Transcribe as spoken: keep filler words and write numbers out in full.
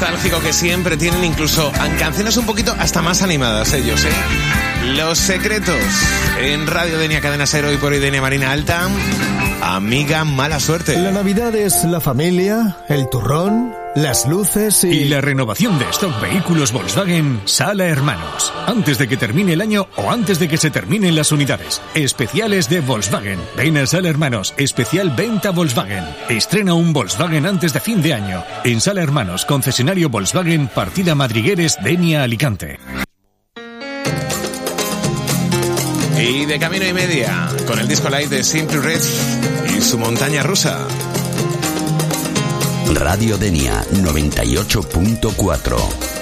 nostálgico que siempre tienen, incluso en canciones un poquito hasta más animadas ellos, ¿eh? Los Secretos, en Radio Denia Cadena Ser, hoy por hoy Denia Marina Alta. Amiga, mala suerte. La Navidad es la familia, el turrón, las luces y... Y la renovación de stock vehículos Volkswagen Sala Hermanos. Antes de que termine el año o antes de que se terminen las unidades. Especiales de Volkswagen. Ven a Sala Hermanos. Especial venta Volkswagen. Estrena un Volkswagen antes de fin de año. En Sala Hermanos, concesionario Volkswagen, partida Madrigueres, Denia, Alicante. Y de camino y media, con el disco live de Simply Red y su montaña rusa. Radio Denia noventa y ocho punto cuatro.